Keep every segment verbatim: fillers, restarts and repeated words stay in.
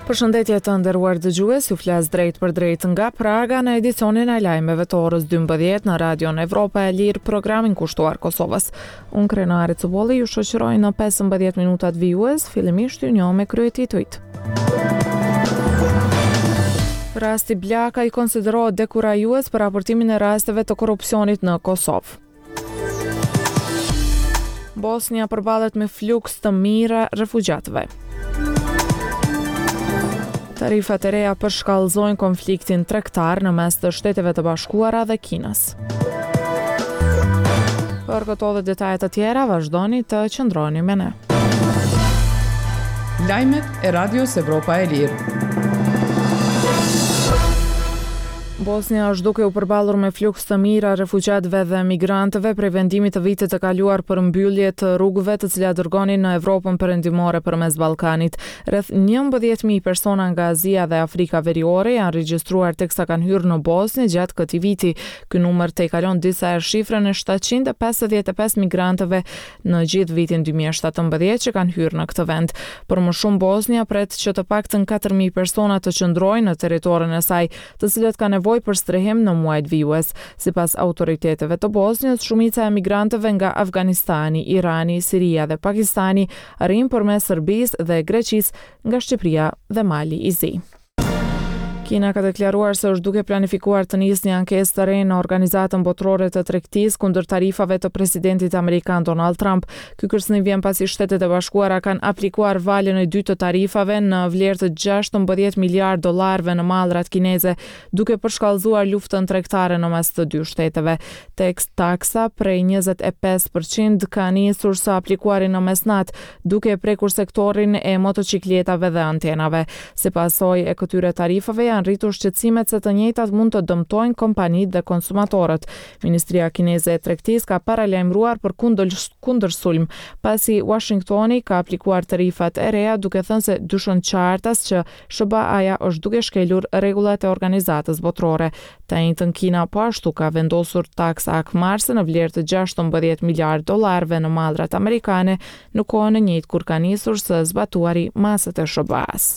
Përshëndetje të nderuar dëgjues, ju flas drejt për drejt nga Praga në edicionin e lajmeve të orës dymbëdhjetë në Radion Evropa e Lirë, programin kushtuar Kosovës. Unë Krenari Cubolli ju shoqëroj në pesëmbëdhjetë minutat vijues, fillimisht ju njoh me kryetitujt. Rasti Blaka i konsiderohet dekurajues për raportimin e rasteve të korrupsionit në Kosovë. Bosnia përballet me fluks të mira refugjatëve. Tarifat e reja përshkallëzojnë konfliktin tregtar në mes të Shteteve të Bashkuara dhe Kinës. Për këto dhe detajet të tjera, vazhdoni të qëndroni me ne. Lajmet e Radios Evropa e Lirë. Bosnia është duke u përballur me fluks të mira refugjatëve dhe migrantëve prej vendimit të vitit të kaluar për mbyllje të rrugëve të cilat dërgonin në Evropën perëndimore përmes Ballkanit. Rreth njëmbëdhjetë mijë persona nga Azia dhe Afrika Veriore janë regjistruar teksa kanë hyrë në Bosnjë gjatë këtij viti. Ky numër tejkalon disa herë shifrën e shtatëqind e pesëdhjetë e pesë migrantëve në gjithë vitin dy mijë e shtatëmbëdhjetë që kanë hyrë në këtë vend. Por më shumë Bosnia pret që të paktën katër mijë persona të qëndrojnë në territorin e saj, të cilët kanë nevojë për strehim në muajt vijues. Sipas autoriteteve të Bosnjës, shumica e migrantëve nga Afganistani, Irani, Siria dhe Pakistani arrin përmes Serbisë dhe Greqisë nga Shqipëria dhe Mali i Zi. Kina ka deklaruar se është duke planifikuar të nisë një ankesë të re në Organizatën Botërore të Tregtisë kundër tarifave të presidentit amerikan Donald Trump. Ky kërcënim vjen pasi Shtetet e Bashkuara kanë aplikuar valën e dytë të tarifave në vlerë të gjashtëmbëdhjetë miliardë dollarëve në mallrat kineze, duke përshkallëzuar luftën tregtare në mes të dy shteteve. Tekst taksa prej njëzet e pesë përqind ka nisur së aplikuari në mesnat, duke prekur sektorin e motocikletave dhe antenave. Sipas saj e këtyre tarifave janë rritur shqetësimet se të njëjtat mund të dëmtojnë kompanitë dhe konsumatorët. Ministria kineze e tregtisë ka paralajmëruar për kundërsulm, pasi Washingtoni ka aplikuar tarifat e reja duke thënë se dyshon qartas që S B A-ja është duke shkelur rregullat e organizatës botërore. Të njëjtën Kina po ashtu ka vendosur taksa akmarrëse në vlerë të gjashtëmbëdhjetë miliardë dollarëve në mallrat amerikane në kohën e njëjtë kur ka nisur së zbatuari masat e S B A-s.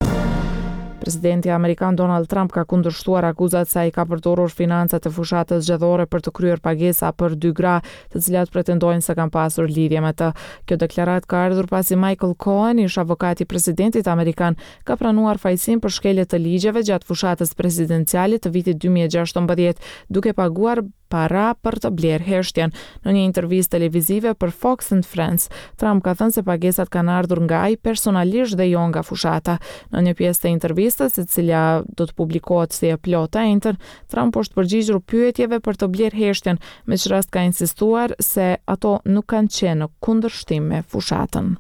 Presidenti amerikan Donald Trump ka kundërshtuar akuzat se ai ka përdorur financat e fushatës zgjedhore për të kryer pagesa për dy gra, të cilat pretendojnë se kanë pasur lidhje me të. Kjo deklaratë ka ardhur pasi Michael Cohen, ish avokati i presidentit amerikan, ka pranuar fajësinë për shkelje të ligjeve gjatë fushatës presidenciale të vitit dy mijë e gjashtëmbëdhjetë, duke paguar para për të blerë heshtjen. Në një intervistë televizive për Fox and Friends, Trump ka thënë se pagesat kanë ardhur nga ai personalisht dhe jo nga fushata. Në një pjesë të intervistës, e cila do të publikohet si e plotë e enter, Trump është përgjigjur pyetjeve për të blerë heshtjen, me që rast ka insistuar se ato nuk kanë qenë në kundërshtim me fushatën.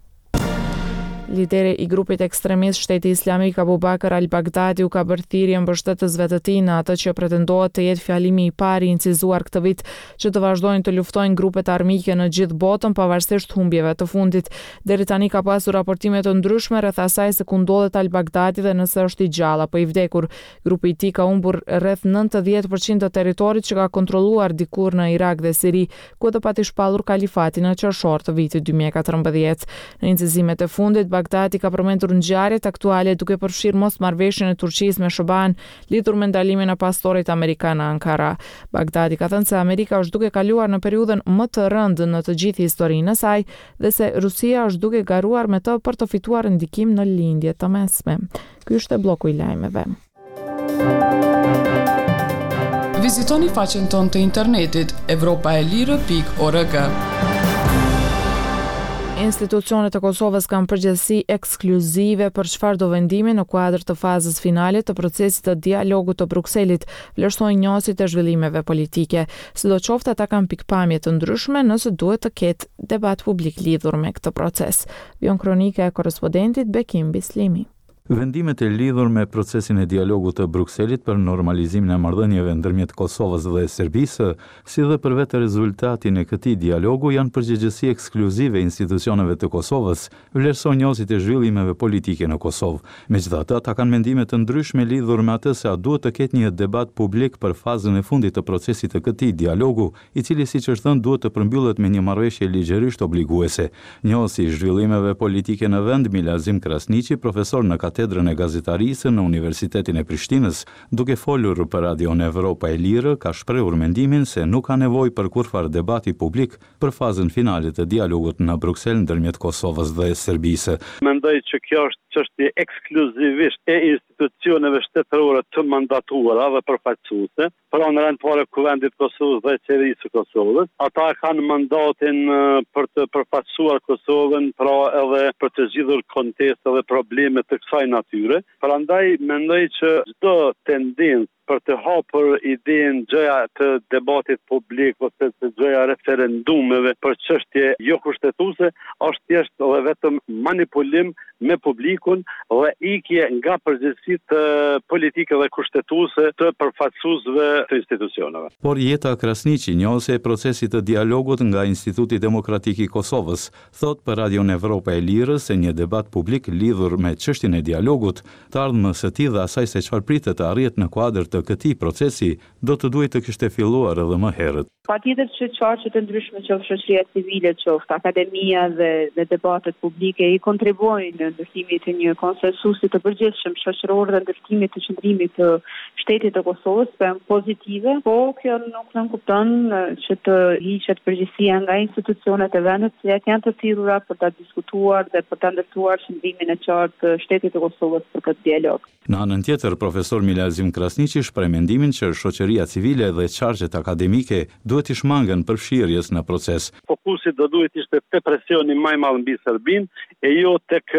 Lideri i grupit ekstremist Shteti Islamik Abu Bakr al-Baghdadi u ka bërë thirrje mbështetësve të tij në atë që pretendohet të jetë fjalimi i parë i incizuar këtë vit që të vazhdojnë të luftojnë grupet armike në gjithë botën pavarësisht humbjeve të fundit. Deri tani ka pasur raportime të ndryshme rreth asaj se ku ndodhet al-Baghdadi dhe nëse është i gjallë apo i vdekur. Grupi i tij ka humbur rreth nëntëdhjetë përqind të territorit që ka kontrolluar dikur në Irak dhe Siri, ku do pati shpallur kalifatin në qershor të vitit dy mijë e katërmbëdhjetë. Në incizimet e fundit, Baghdadi ka përmendur ngjarjet aktuale duke përfshirë mosmarrveshjen e Turqisë me S B A-n lidhur me ndalimin e pastorit amerikan në Ankara. Baghdadi ka thënë se Amerika është duke kaluar në periudhën më të rëndë në të gjithë historinë e saj dhe se Rusia është duke garuar me të për të fituar ndikim në lindjet të mesme. Ky është bloku i lajmeve. Vizitoni faqen tonë të internetit evropa e lirë pikë org. Institucionet e Kosovës kanë përgjegjësi ekskluzive për çfarëdo vendimi në kuadër të fazës finale të procesit të dialogut të Brukselit, vlerësojnë njësit e zhvillimeve politike. Sidoqoftë ata kanë pikpamje të ndryshme nëse duhet të ketë debat publik lidhur me këtë proces. Vion kronika e korrespondentit Bekim Bislimi. Vendimet e lidhur me procesin e dialogut të Brukselit për normalizimin e marrëdhënieve ndërmjet Kosovës dhe Serbisë, si dhe për vetë rezultatin e këtij dialogu janë përgjegjësi ekskluzive institucioneve të Kosovës, vlerëson njësit e zhvillimeve politike në Kosovë. Megjithatë, ata kanë mendime të ndryshme lidhur me atë se a duhet të ketë një debat publik për fazën e fundit të procesit të këtij dialogu, i cili siç është thënë duhet të përmbyllet me një marrëveshje ligjërisht obliguese. Njësi i zhvillimeve politike në vend, Milazim Krasniqi, profesor në katedrën e gazetarisë në Universitetin e Prishtinës, duke folur për Radion Evropa e Lirë, ka shprehur mendimin se nuk ka nevojë për kurrfarë debati publik për fazën finale të dialogut në Bruksel ndërmjet Kosovës dhe Serbisë. Mendoj që kjo është çështje ekskluzivisht e institucioneve shtetërore të mandatuara dhe përfaqësuese, pra në rend fare Kuvendit të Kosovës dhe Qeverisë së Kosovës. Ata kanë mandatin për të përfaqësuar Kosovën, pra edhe për të zgjidhur konteste dhe probleme të kësaj natyre. Prandaj mendoj që çdo tendencë për të hapur idenë gjëja të debatit publik ose të gjëja referendumeve për çështje jo kushtetuese është thjesht dhe vetëm manipulim me publikun dhe ikje nga përgjegjësitë politike dhe kushtetuese të përfaqësuesve të institucioneve. Por Jeta Krasniqi, njohëse e procesit të dialogut nga Instituti Demokratik i Kosovës, thot për Radion Evropa e Lirë se një debat publik lidhur me çështjen e dialogut, të ardhmës së tij dhe asaj se çfarë pritet të arrihet në kuadër të këtij procesi, do të duhet të kishte filluar edhe më herët. Patjetër që çarqe të ndryshme qoftë shoqëria civile, qoftë akademia dhe, dhe debatet publike i kontribuojnë në ndërtimit të një konsensusi të përgjithshëm shoqëror dhe ndërtimit të qëndrimit të shtetit të Kosovës për pozitive, po kjo nuk nënkupton që të hiqet përgjegjësia nga institucionet e vendit që janë të thirrura për ta diskutuar dhe për ta ndërtuar qëndrimin e qartë të shtetit të Kosovës për këtë dialog. Në anën tjetër, profesor Milazim Krasniqi shpreh mendimin që shoqëria civile dhe çarqet akademike duhet të shmangen përfshirjes në proces. Fokusi do duhet ishte te presioni më i madh mbi Serbinë e jo tek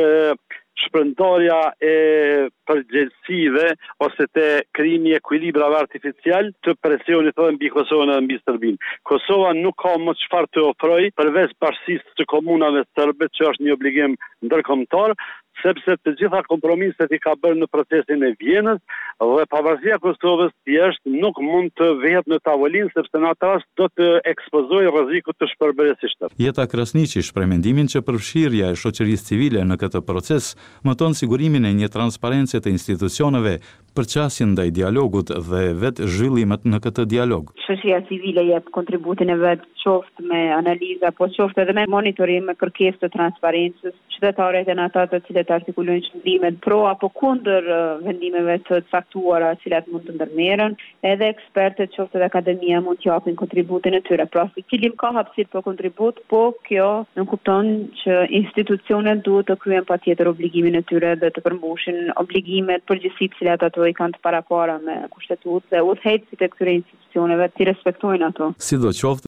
shpërndarja e përgjegjësive ose te krijimi i ekuilibrave artificial të presionit edhe mbi Kosovën edhe mbi Serbinë. Kosova nuk ka më çfarë të ofrojë përveç bashkësisë të komunave serbe, që është një obligim ndërkombëtar, sepse të gjitha kompromiset i ka bërë në procesin e Vjenës dhe pavarësia Kosovës thjesht nuk mund të vehet në tavolinë sepse në atë rast do të ekspozojë rrezikut të shpërbërjes së shtetit. Jeta Krasniqi shpreh mendimin që përfshirja e shoqërisë civile në këtë proces mëton sigurimin e një transparence të institucioneve, përqasjen ndaj dialogut dhe vetë zhvillimet në këtë dialog. Shoqëria civile jep kontributin e vet qoftë me analiza, po qoftë edhe me monitorim, me kërkesë të transparencës, qytetarët janë ata të cilët artikulojnë qëndrimet pro apo kundër vendimeve të caktuara të cilat mund të ndërmerren, edhe ekspertët qoftë edhe akademia mund të japin kontributin e tyre. Pra, fikilim ka hapësirë për kontribut, po kjo nuk kupton që institucionet duhet të kryejnë patjetër obligimin e tyre dhe të përmbushin obligimet, përgjegjësitë të cilat ato i kanë të parapara me kushtetues dhe udhëheqësit e këtyre institucioneve të respektojnë ato. Sidoqoftë,